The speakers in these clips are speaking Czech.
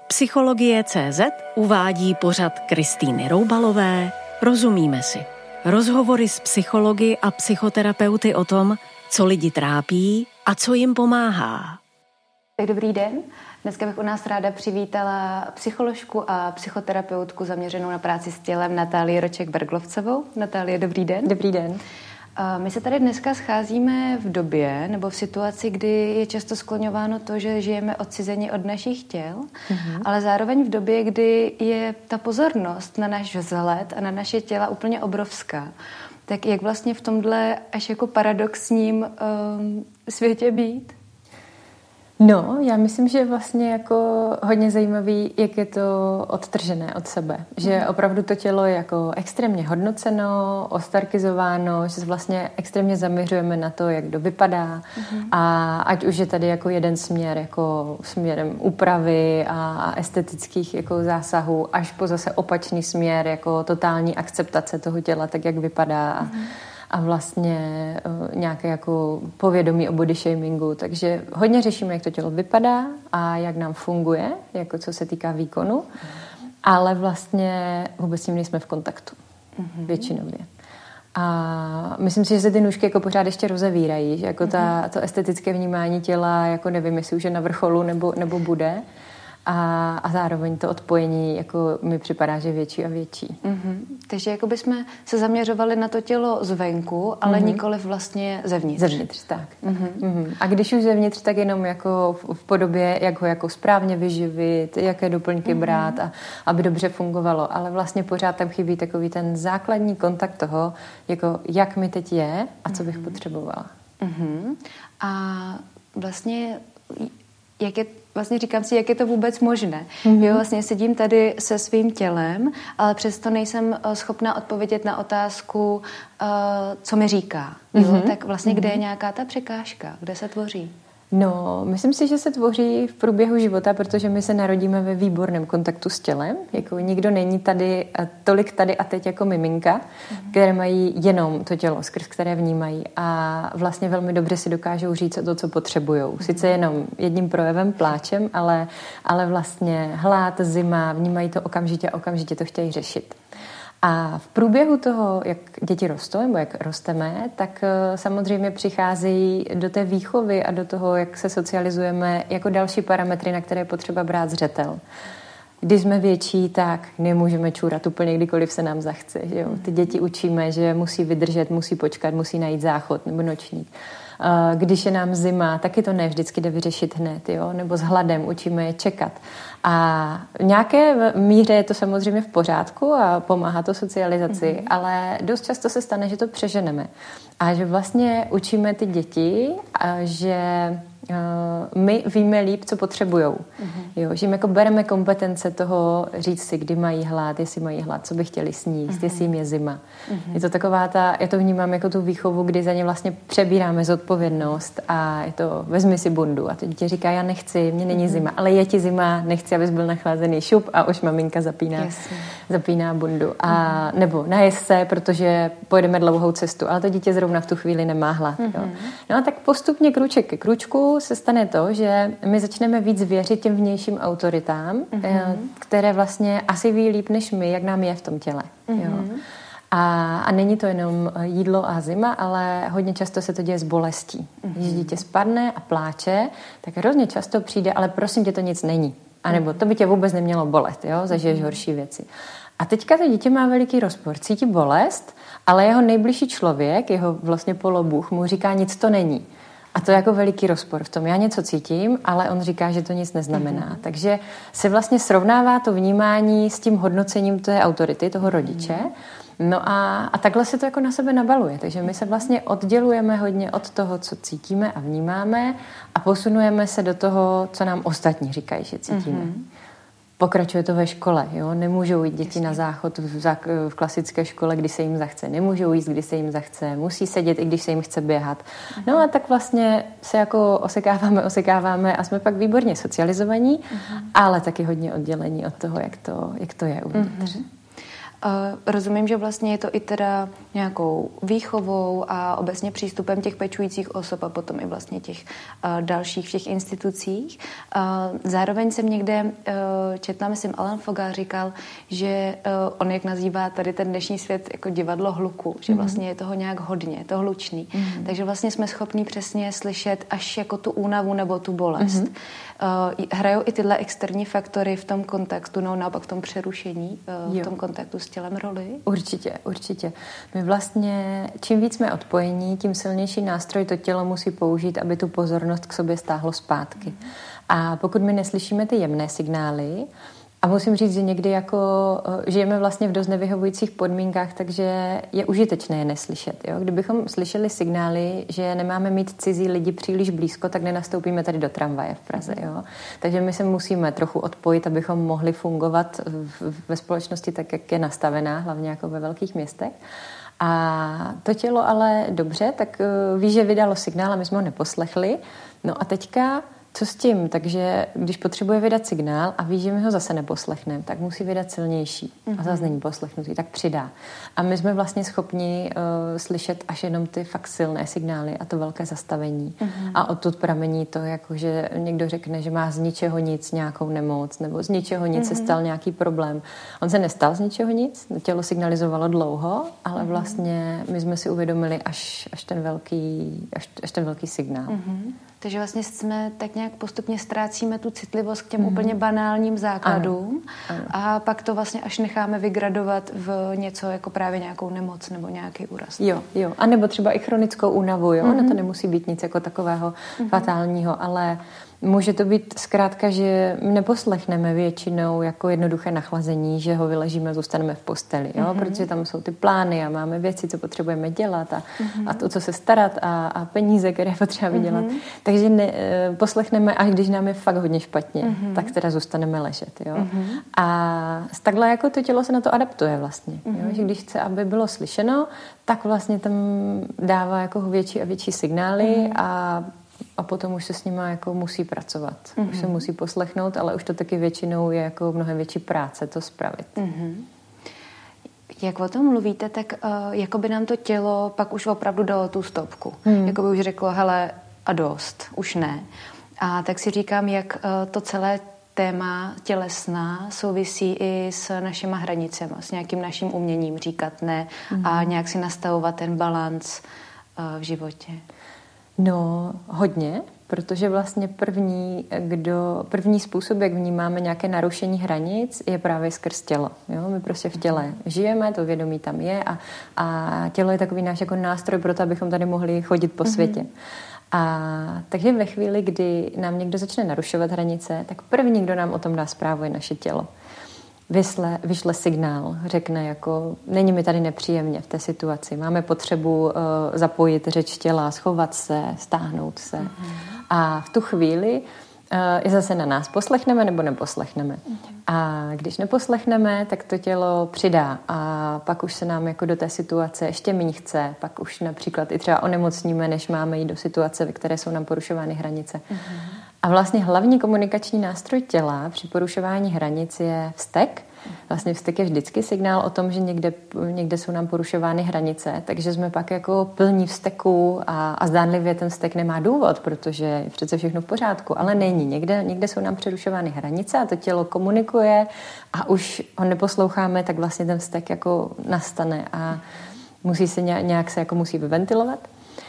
Psychologie.cz uvádí pořad Kristýny Roubalové Rozumíme si. Rozhovory s psychology a psychoterapeuty o tom, co lidi trápí a co jim pomáhá. Tak dobrý den. Dneska bych u nás ráda přivítala psycholožku a psychoterapeutku zaměřenou na práci s tělem Natálii Roček-Berglovcovou. Natálie, dobrý den. Dobrý den. My se tady dneska scházíme v době nebo v situaci, kdy je často skloňováno to, že žijeme odcizeni od našich těl, ale zároveň v době, kdy je ta pozornost na náš vzhled a na naše těla úplně obrovská. Tak jak vlastně v tomhle až jako paradoxním světě být? No, já myslím, že je vlastně jako hodně zajímavý, jak je to odtržené od sebe. Že opravdu to tělo je jako extrémně hodnoceno, ostarkizováno, že se vlastně extrémně zaměřujeme na to, jak kdo vypadá. A ať už je tady jako jeden směr, jako směrem úpravy a estetických jako zásahů, až po zase opačný směr, jako totální akceptace toho těla, tak jak vypadá. A vlastně nějaké jako povědomí o body shamingu. Takže hodně řešíme, jak to tělo vypadá a jak nám funguje, jako co se týká výkonu, ale vlastně vůbec s tím nejsme v kontaktu většinově. A myslím si, že se ty nůžky jako pořád ještě rozevírají, že jako to estetické vnímání těla, jako nevím, jestli už je na vrcholu nebo bude. A zároveň to odpojení jako mi připadá, že je větší a větší. Takže jako bychom se zaměřovali na to tělo zvenku, ale nikoliv vlastně zevnitř. Zevnitř, tak. A když už zevnitř, tak jenom jako v podobě, jak ho jako správně vyživit, jaké doplňky brát, a aby dobře fungovalo. Ale vlastně pořád tam chybí takový ten základní kontakt toho, jako jak mi teď je a co bych potřebovala. A vlastně vlastně říkám si, jak je to vůbec možné. Jo, vlastně sedím tady se svým tělem, ale přesto nejsem schopná odpovědět na otázku, co mi říká. Jo? Tak vlastně kde je nějaká ta překážka? Kde se tvoří? No, myslím si, že se tvoří v průběhu života, protože my se narodíme ve výborném kontaktu s tělem. Jako nikdo není tady tolik tady a teď jako miminka, které mají jenom to tělo, skrz které vnímají a vlastně velmi dobře si dokážou říct to, co potřebujou. Sice jenom jedním projevem, pláčem, ale vlastně hlad, zima, vnímají to okamžitě to chtějí řešit. A v průběhu toho, jak děti rostou, nebo jak rosteme, tak samozřejmě přicházejí do té výchovy a do toho, jak se socializujeme, jako další parametry, na které je potřeba brát zřetel. Když jsme větší, tak nemůžeme čůrat úplně kdykoliv se nám zachce. Že jo? Ty děti učíme, že musí vydržet, musí počkat, musí najít záchod nebo nočník. Když je nám zima, taky to ne vždycky jde vyřešit hned, jo? Nebo s hladem učíme je čekat. A v nějaké míře je to samozřejmě v pořádku a pomáhá to socializaci, ale dost často se stane, že to přeženeme. A že vlastně učíme ty děti, že my víme líp, co potřebujou. Jo, že jim jako bereme kompetence toho říct si, kdy mají hlad, jestli mají hlad, co by chtěli sníst, jestli jim je zima. Je to taková já to vnímám jako tu výchovu, kdy za ně vlastně přebíráme zodpovědnost a je to vezmi si bundu. A to dítě říká, já nechci, mě není zima, ale je ti zima, nechci, abys byl nachlazený, šup a už maminka zapíná bundu. A nebo najez se, protože pojedeme dlouhou cestu, ale to dítě zrovna v tu chvíli nemá hlad. Jo. No a tak postupně krůček ke krůčku se stane to, že my začneme víc věřit těm vnějším autoritám, které vlastně asi ví líp než my, jak nám je v tom těle. Jo. A není to jenom jídlo a zima, ale hodně často se to děje s bolestí. Když dítě spadne a pláče, tak hrozně často přijde, ale prosím tě, to nic není. A nebo to by tě vůbec nemělo bolet, jo? Zažiješ horší věci. A teďka to dítě má veliký rozpor, cítí bolest, ale jeho nejbližší člověk, jeho vlastně polobůh, mu říká, nic to není. A to je jako veliký rozpor v tom. Já něco cítím, ale on říká, že to nic neznamená. Takže se vlastně srovnává to vnímání s tím hodnocením té autority, toho rodiče. No a takhle se to jako na sebe nabaluje. Takže my se vlastně oddělujeme hodně od toho, co cítíme a vnímáme a posunujeme se do toho, co nám ostatní říkají, že cítíme. Pokračuje to ve škole. Jo? Nemůžou jít děti na záchod v klasické škole, kdy se jim zachce. Nemůžou jíst, kdy se jim zachce. Musí sedět, i když se jim chce běhat. No a tak vlastně se jako osekáváme a jsme pak výborně socializovaní, ale taky hodně oddělení od toho, jak to je uvnitř. Rozumím, že vlastně je to i teda nějakou výchovou a obecně přístupem těch pečujících osob a potom i vlastně těch dalších všech institucích. Zároveň jsem někde četla, myslím, Alan Fogel říkal, že on jak nazývá tady ten dnešní svět jako divadlo hluku, že vlastně je toho nějak hodně, to hlučný. Takže vlastně jsme schopní přesně slyšet až jako tu únavu nebo tu bolest. Hrajou i tyhle externí faktory v tom kontaktu, no naopak v tom přerušení, v tom kontaktu s tělem roli? Určitě. My vlastně, čím víc jsme odpojení, tím silnější nástroj to tělo musí použít, aby tu pozornost k sobě stáhlo zpátky. A pokud my neslyšíme ty jemné signály, a musím říct, že někdy jako žijeme vlastně v dost nevyhovujících podmínkách, takže je užitečné je neslyšet. Jo? Kdybychom slyšeli signály, že nemáme mít cizí lidi příliš blízko, tak nenastoupíme tady do tramvaje v Praze. Jo? Takže my se musíme trochu odpojit, abychom mohli fungovat ve společnosti tak, jak je nastavená, hlavně jako ve velkých městech. A to tělo ale dobře, tak ví, že vydalo signál a my jsme ho neposlechli. No a teďka co s tím? Takže když potřebuje vydat signál a ví, že my ho zase neposlechneme, tak musí vydat silnější a zase není poslechnutý, tak přidá. A my jsme vlastně schopni slyšet až jenom ty fakt silné signály a to velké zastavení. A odtud pramení to, jako že někdo řekne, že má z ničeho nic nějakou nemoc nebo z ničeho nic se stal nějaký problém. On se nestal z ničeho nic, tělo signalizovalo dlouho, ale vlastně my jsme si uvědomili až ten velký signál. Takže vlastně jsme tak nějak postupně ztrácíme tu citlivost k těm úplně banálním základům a pak to vlastně až necháme vygradovat v něco jako právě nějakou nemoc nebo nějaký úraz. Jo. A nebo třeba i chronickou únavu, jo. Ono to nemusí být nic jako takového fatálního, ale může to být zkrátka, že neposlechneme většinou jako jednoduché nachlazení, že ho vyležíme a zůstaneme v posteli, jo? Protože tam jsou ty plány a máme věci, co potřebujeme dělat a to, co se starat a peníze, které potřeba vydělat. Takže poslechneme, až když nám je fakt hodně špatně, tak teda zůstaneme ležet. Jo? A takhle jako to tělo se na to adaptuje vlastně. Jo? Že když chce, aby bylo slyšeno, tak vlastně tam dává jako větší a větší signály a potom už se s nima jako musí pracovat. Už se musí poslechnout, ale už to taky většinou je jako mnohem větší práce to spravit. Jak o tom mluvíte, tak jako by nám to tělo pak už opravdu dalo tu stopku. Jako by už řeklo, hele, a dost, už ne. A tak si říkám, jak to celé téma tělesná souvisí i s našima hranicemi, s nějakým naším uměním říkat ne a nějak si nastavovat ten balanc v životě. No, hodně, protože vlastně první způsob, jak vnímáme nějaké narušení hranic, je právě skrz tělo. Jo? My prostě v těle žijeme, to vědomí tam je a tělo je takový náš jako nástroj pro to, abychom tady mohli chodit po světě. A takže ve chvíli, kdy nám někdo začne narušovat hranice, tak první, kdo nám o tom dá zprávu, je naše tělo. Vyšle signál, řekne jako, není mi tady nepříjemně v té situaci, máme potřebu zapojit řeč těla, schovat se, stáhnout se. A v tu chvíli je zase na nás, poslechneme nebo neposlechneme. A když neposlechneme, tak to tělo přidá a pak už se nám jako do té situace ještě méně chce, pak už například i třeba onemocníme, než máme jít do situace, ve které jsou nám porušovány hranice. A vlastně hlavní komunikační nástroj těla při porušování hranic je vztek. Vlastně vztek je vždycky signál o tom, že někde jsou nám porušovány hranice, takže jsme pak jako plní vzteku a zdánlivě ten vztek nemá důvod, protože je přece všechno v pořádku, ale není. Někde jsou nám přerušovány hranice a to tělo komunikuje a už ho neposloucháme, tak vlastně ten vztek jako nastane a musí se nějak se jako musí vyventilovat.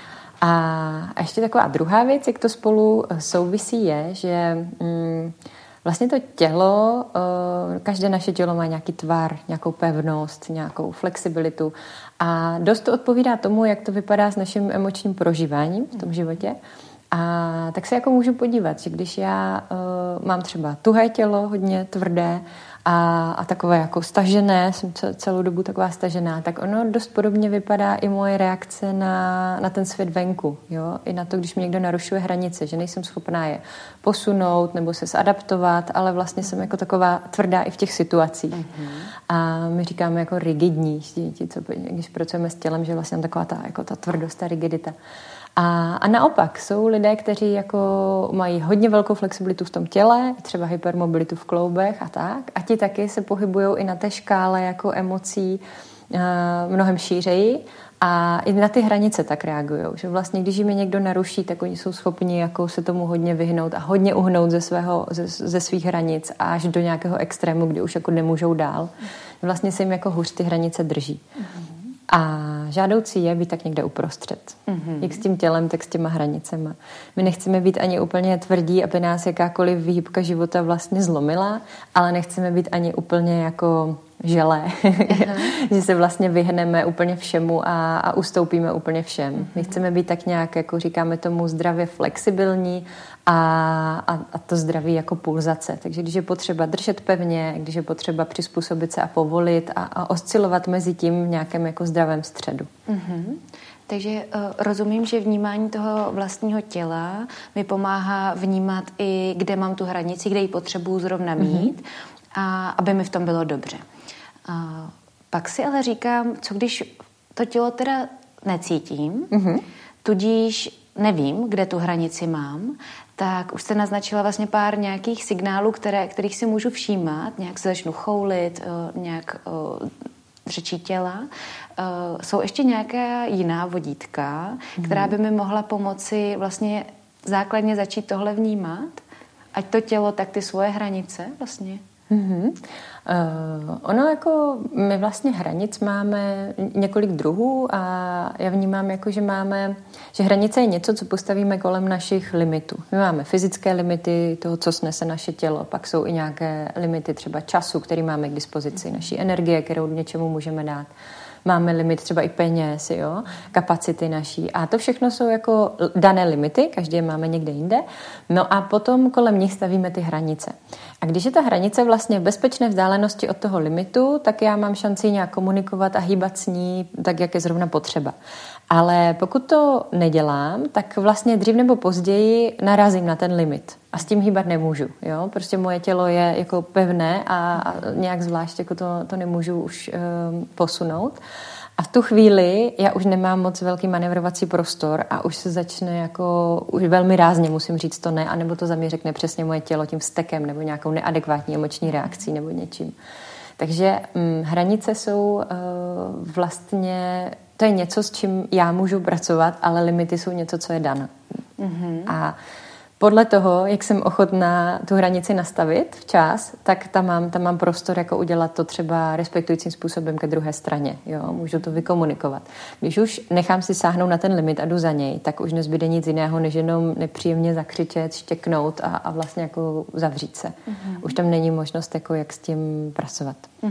A ještě taková druhá věc, jak to spolu souvisí, je, že vlastně to tělo, každé naše tělo má nějaký tvar, nějakou pevnost, nějakou flexibilitu a dost to odpovídá tomu, jak to vypadá s naším emočním prožíváním v tom životě. A tak se jako můžu podívat, že když já mám třeba tuhé tělo, hodně tvrdé a takové jako stažené, jsem celou dobu taková stažená, tak ono dost podobně vypadá i moje reakce na ten svět venku. Jo? I na to, když mi někdo narušuje hranice, že nejsem schopná je posunout nebo se zadaptovat, ale vlastně jsem jako taková tvrdá i v těch situacích. A my říkáme jako rigidní, když pracujeme s tělem, že vlastně taková ta tvrdost, ta rigidita. A naopak jsou lidé, kteří jako mají hodně velkou flexibilitu v tom těle, třeba hypermobilitu v kloubech a tak. A ti taky se pohybují i na té škále jako emocí mnohem šířeji a i na ty hranice tak reagují. Že vlastně, když jim je někdo naruší, tak oni jsou schopni jako se tomu hodně vyhnout a hodně uhnout ze svých hranic až do nějakého extrému, kdy už jako nemůžou dál. Vlastně se jim jako hůř ty hranice drží. A žádoucí je být tak někde uprostřed. Jak s tím tělem, tak s těma hranicema. My nechceme být ani úplně tvrdí, aby nás jakákoliv výhybka života vlastně zlomila, ale nechceme být ani úplně jako želé. Že se vlastně vyhneme úplně všemu a ustoupíme úplně všem. My chceme být tak nějak, jako říkáme tomu, zdravě flexibilní a to zdraví jako pulzace. Takže když je potřeba držet pevně, když je potřeba přizpůsobit se a povolit a oscilovat mezi tím v nějakém jako zdravém středu. Takže rozumím, že vnímání toho vlastního těla mi pomáhá vnímat i, kde mám tu hranici, kde ji potřebuju zrovna mít a aby mi v tom bylo dobře. Pak si ale říkám, co když to tělo teda necítím, tudíž nevím, kde tu hranici mám, tak už jste naznačila vlastně pár nějakých signálů, kterých si můžu všímat, nějak se začnu choulit, nějak řečí těla. Jsou ještě nějaká jiná vodítka, která by mi mohla pomoci vlastně základně začít tohle vnímat? Ať to tělo, tak ty svoje hranice vlastně? Ono jako my vlastně hranic máme několik druhů a já vnímám jako, že hranice je něco, co postavíme kolem našich limitů. My máme fyzické limity toho, co snese naše tělo, pak jsou i nějaké limity třeba času, který máme k dispozici, naší energie, kterou něčemu můžeme dát. Máme limit třeba i peněz, jo? Kapacity naší. A to všechno jsou jako dané limity, každý je máme někde jinde. No a potom kolem nich stavíme ty hranice. A když je ta hranice vlastně v bezpečné vzdálenosti od toho limitu, tak já mám šanci nějak komunikovat a hýbat s ní tak, jak je zrovna potřeba. Ale pokud to nedělám, tak vlastně dřív nebo později narazím na ten limit. A s tím hýbat nemůžu. Jo? Prostě moje tělo je jako pevné a nějak zvlášť jako to nemůžu už posunout. A v tu chvíli já už nemám moc velký manevrovací prostor a už se začne jako, už velmi rázně musím říct to ne, anebo to za mě řekne přesně moje tělo tím vztekem nebo nějakou neadekvátní emoční reakcí nebo něčím. Takže hranice jsou vlastně, to je něco, s čím já můžu pracovat, ale limity jsou něco, co je dané. A podle toho, jak jsem ochotná tu hranici nastavit včas, tak tam mám prostor jako udělat to třeba respektujícím způsobem ke druhé straně. Jo? Můžu to vykomunikovat. Když už nechám si sáhnout na ten limit a jdu za něj, tak už nezbyde nic jiného, než jenom nepříjemně zakřičet, štěknout a vlastně jako zavřít se. Už tam není možnost, jako jak s tím pracovat.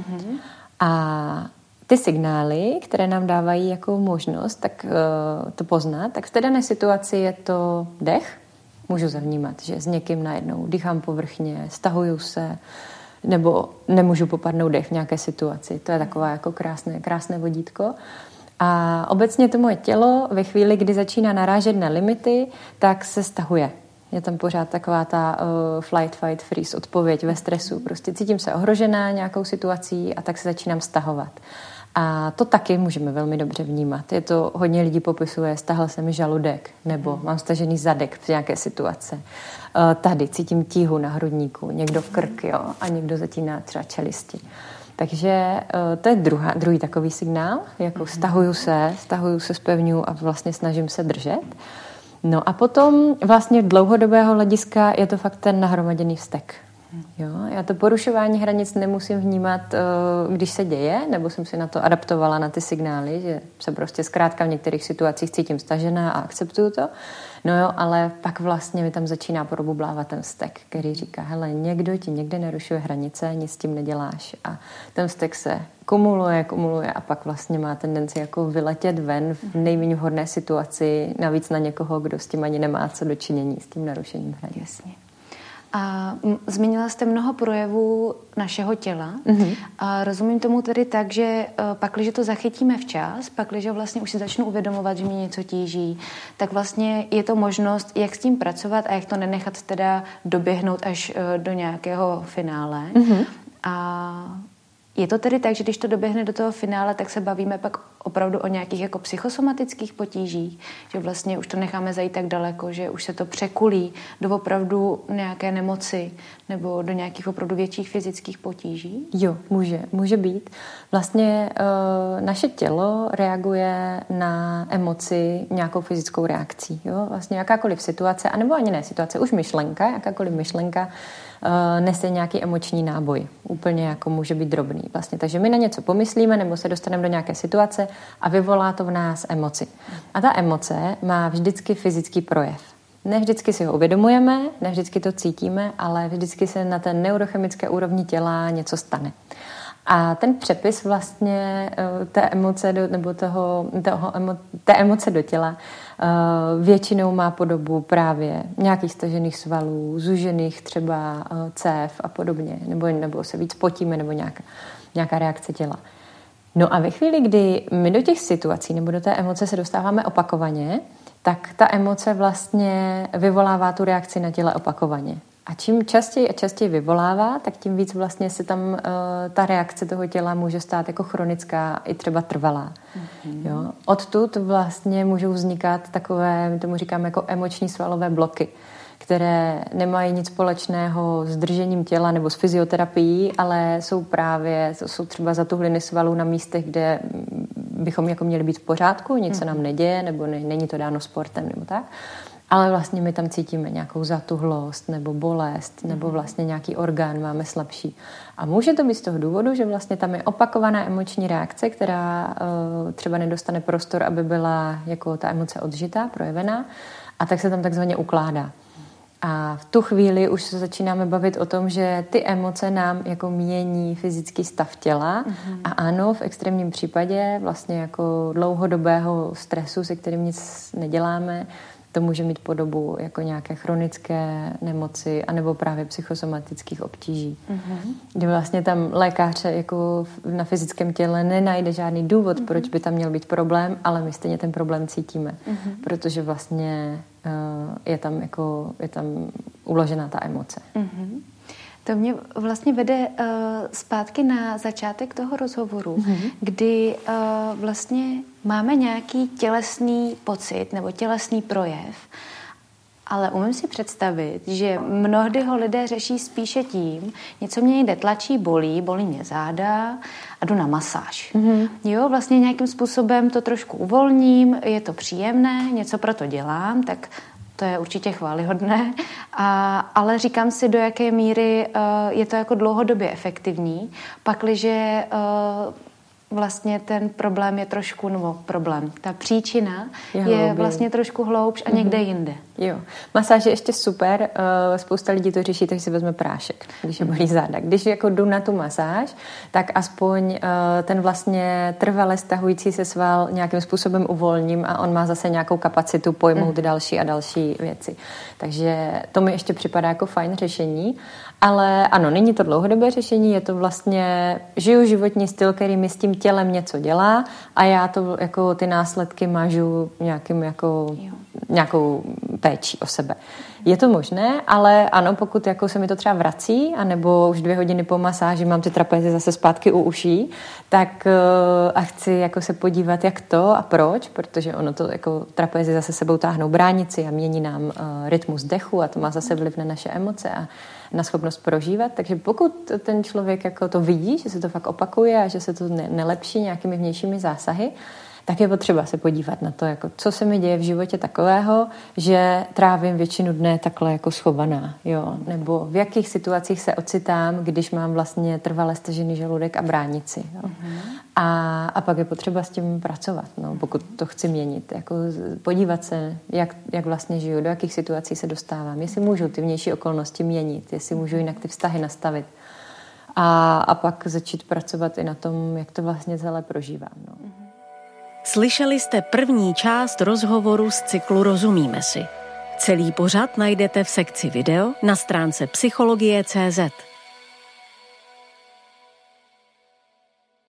A ty signály, které nám dávají jako možnost tak to poznat, tak v té dané situaci je to dech. Můžu zavnímat, že s někým najednou dýchám povrchně, stahuju se, nebo nemůžu popadnout dech v nějaké situaci. To je taková jako krásné vodítko. A obecně to moje tělo ve chvíli, kdy začíná narážet na limity, tak se stahuje. Je tam pořád taková ta flight, fight, freeze odpověď ve stresu. Prostě cítím se ohrožená nějakou situací a tak se začínám stahovat. A to taky můžeme velmi dobře vnímat. Je to, hodně lidí popisuje, stahl se mi žaludek, nebo mám stažený zadek v nějaké situace. Tady cítím tíhu na hrudníku, někdo v krk, jo, a někdo zatíná třeba čelisti. Takže to je druhý takový signál, jako stahuju se, zpevňuju a vlastně snažím se držet. No a potom vlastně dlouhodobého hlediska je to fakt ten nahromaděný vztek. Jo, já to porušování hranic nemusím vnímat, když se děje, nebo jsem si na to adaptovala na ty signály, že se prostě zkrátka v některých situacích cítím stažená a akceptuju to. No jo, ale pak vlastně mi tam začíná probublávat ten vztek, který říká, hele, někdo ti někde narušuje hranice, nic s tím neděláš. A ten vztek se kumuluje a pak vlastně má tendenci jako vyletět ven v nejméně vhodné situaci, navíc na někoho, kdo s tím ani nemá co dočinění, s tím narušením hranic. Jasně. A zmínila jste mnoho projevů našeho těla. A rozumím tomu tedy tak, že pakliže to zachytíme včas, pakliže vlastně už si začnu uvědomovat, že mě něco tíží, tak vlastně je to možnost, jak s tím pracovat a jak to nenechat teda doběhnout až do nějakého finále. A je to tedy tak, že když to doběhne do toho finále, tak se bavíme pak opravdu o nějakých jako psychosomatických potížích, že vlastně už to necháme zajít tak daleko, že už se to překulí do opravdu nějaké nemoci nebo do nějakých opravdu větších fyzických potíží? Jo, může být. Vlastně naše tělo reaguje na emoci nějakou fyzickou reakcí. Jo? Vlastně jakákoliv situace, anebo ani ne situace, už myšlenka, jakákoliv myšlenka nese nějaký emoční náboj. Úplně jako může být drobný. Vlastně. Takže my na něco pomyslíme nebo se dostaneme do nějaké situace a vyvolá to v nás emoci. A ta emoce má vždycky fyzický projev. Ne vždycky si ho uvědomujeme, ne vždycky to cítíme, ale vždycky se na té neurochemické úrovni těla něco stane. A ten přepis vlastně té emoce nebo té emoce do těla většinou má podobu právě nějakých stažených svalů, zužených třeba cév a podobně, nebo se víc potíme, nebo nějaká reakce těla. No a ve chvíli, kdy my do těch situací nebo do té emoce se dostáváme opakovaně, tak ta emoce vlastně vyvolává tu reakci na těle opakovaně. A čím častěji a častěji vyvolává, tak tím víc vlastně se tam ta reakce toho těla může stát jako chronická i třeba trvalá. Mm-hmm. Jo? Odtud vlastně můžou vznikat takové, my tomu říkáme jako emoční svalové bloky, které nemají nic společného s držením těla nebo s fyzioterapií, ale jsou třeba zatuhliny svalů na místech, kde bychom jako měli být v pořádku, nic se nám neděje, nebo není to dáno sportem nebo tak. Ale vlastně my tam cítíme nějakou zatuhlost nebo bolest, nebo vlastně nějaký orgán máme slabší. A může to být z toho důvodu, že vlastně tam je opakovaná emoční reakce, která třeba nedostane prostor, aby byla jako ta emoce odžitá, projevená, a tak se tam takzvaně ukládá. A v tu chvíli už se začínáme bavit o tom, že ty emoce nám jako mění fyzický stav těla. A ano, v extrémním případě vlastně jako dlouhodobého stresu, se kterým nic neděláme, to může mít podobu jako nějaké chronické nemoci anebo právě psychosomatických obtíží. Kdy vlastně tam lékař jako na fyzickém těle nenajde žádný důvod, proč by tam měl být problém, ale my stejně ten problém cítíme, protože vlastně je tam uložená ta emoce. To mě vlastně vede zpátky na začátek toho rozhovoru, kdy vlastně máme nějaký tělesný pocit nebo tělesný projev, ale umím si představit, že mnohdy ho lidé řeší spíše tím, něco mě jde tlačí, bolí mě záda a jdu na masáž. Jo, vlastně nějakým způsobem to trošku uvolním, je to příjemné, něco pro to dělám, tak to je určitě chvályhodné, ale říkám si, do jaké míry je to jako dlouhodobě efektivní, pakliže vlastně ten problém je trošku, ta příčina je vlastně trošku hloubš a někde jinde. Jo. Masáž je ještě super, spousta lidí to řeší, takže si vezme prášek, když je bolí záda. Když jako jdu na tu masáž, tak aspoň ten vlastně trvale stahující se sval nějakým způsobem uvolním a on má zase nějakou kapacitu pojmout další a další věci. Takže to mi ještě připadá jako fajn řešení, ale ano, není to dlouhodobé řešení, je to vlastně žiju životní styl, který mi s tím tělem něco dělá a já to jako ty následky mažu nějakou péčí o sebe. Je to možné, ale ano, pokud jako se mi to třeba vrací, anebo už 2 hodiny po masáži mám ty trapézy zase zpátky u uší, tak a chci jako se podívat, jak to a proč, protože ono to jako trapézy zase sebou táhnou bránici a mění nám rytmus dechu a to má zase vliv na naše emoce a na schopnost prožívat. Takže pokud ten člověk jako to vidí, že se to fakt opakuje a že se to nelepší nějakými vnějšími zásahy, tak je potřeba se podívat na to, jako, co se mi děje v životě takového, že trávím většinu dne takhle jako schovaná, jo? Nebo v jakých situacích se ocitám, když mám vlastně trvale stažený žaludek a bránici. Jo? A pak je potřeba s tím pracovat, pokud to chci měnit. Jako podívat se, jak vlastně žiju, do jakých situací se dostávám, jestli můžu ty vnější okolnosti měnit, jestli můžu jinak ty vztahy nastavit. A pak začít pracovat i na tom, jak to vlastně celé prožívám. Slyšeli jste první část rozhovoru z cyklu Rozumíme si. Celý pořad najdete v sekci video na stránce psychologie.cz.